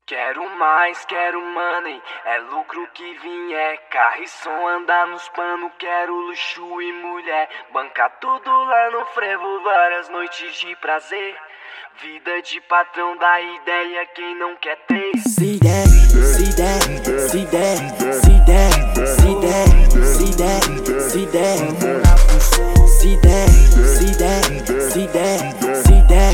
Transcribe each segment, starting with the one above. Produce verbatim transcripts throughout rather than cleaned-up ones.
Quero mais, quero money, é lucro que vier. Carro e som, andar nos pano, quero luxo e mulher. Bancar tudo lá no frevo, várias noites de prazer. Vida de patrão dá ideia, quem não quer ter. See that, see that, see that, see that, see that, see that, see that, see that, see that, see that, see that,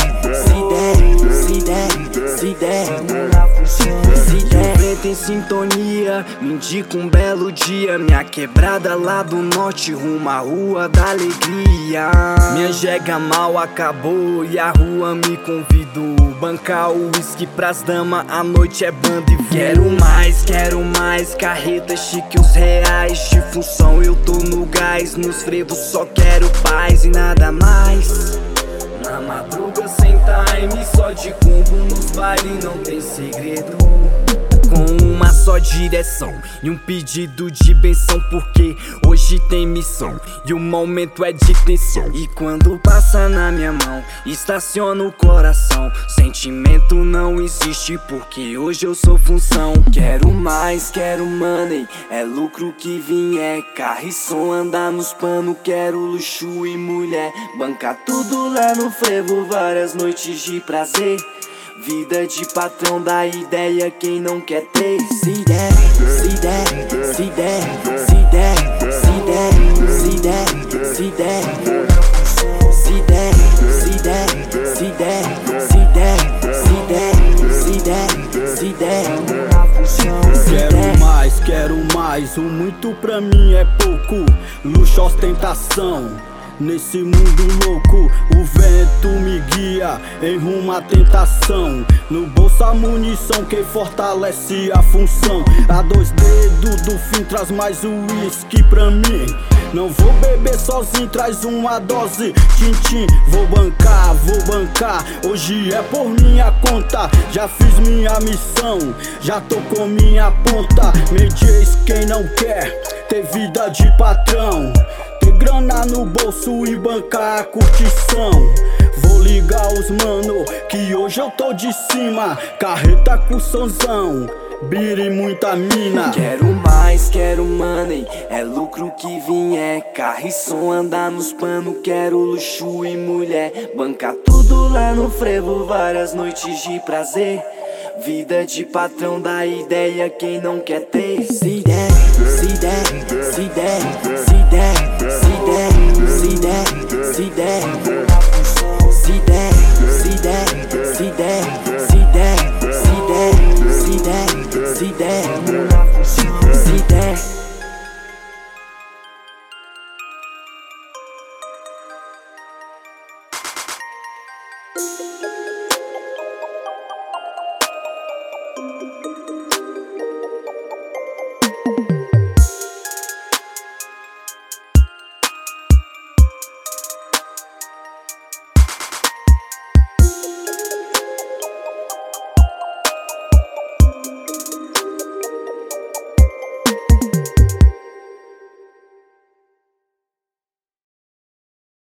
see that, see that, see that. Vento em sintonia, me indica um belo dia. Minha quebrada lá do norte, rumo à rua da alegria. Minha jega mal acabou e a rua me convidou. Bancar o uísque pras damas, a noite é banda e voo. Quero mais, quero mais, carreta chique, os reais de função. Eu tô no gás, nos frevos só quero paz e nada mais. Na madruga sem time, só de combo nos bailes, não tem segredo. Com uma só direção e um pedido de benção, porque hoje tem missão e o momento é de tensão. E quando passa na minha mão, estaciona o coração. Sentimento não existe, porque hoje eu sou função. Quero mais, quero money, é lucro que vier. Carro e som, andar nos pano, quero luxo e mulher. Bancar tudo lá no frevo, várias noites de prazer. Vida de patrão dá ideia, quem não quer ter. See that, see that, see that, see that, see that, see that, see that, see that, see that, see that, see that, see that, see that, see that. Quero mais, quero mais, o muito pra mim é pouco. Luxo, ostentação, nesse mundo louco, o vento me guia em rumo à tentação. No bolso a munição que fortalece a função. A dois dedos do fim traz mais uísque pra mim. Não vou beber sozinho, traz uma dose, tintim. Vou bancar, vou bancar, hoje é por minha conta. Já fiz minha missão, já tô com minha ponta. Me diz quem não quer ter vida de patrão, grana no bolso e bancar a curtição. Vou ligar os mano, que hoje eu tô de cima. Carreta com sonzão, bira e muita mina. Quero mais, quero money, é lucro que vier. Carro e som, andar nos pano, quero luxo e mulher. Bancar tudo lá no frevo, várias noites de prazer. Vida de patrão dá ideia, quem não quer ter. See that, see that, see that, see that, see that, see that, see that, see that, see that, see that, see that, see that, see that, see that. Thank you.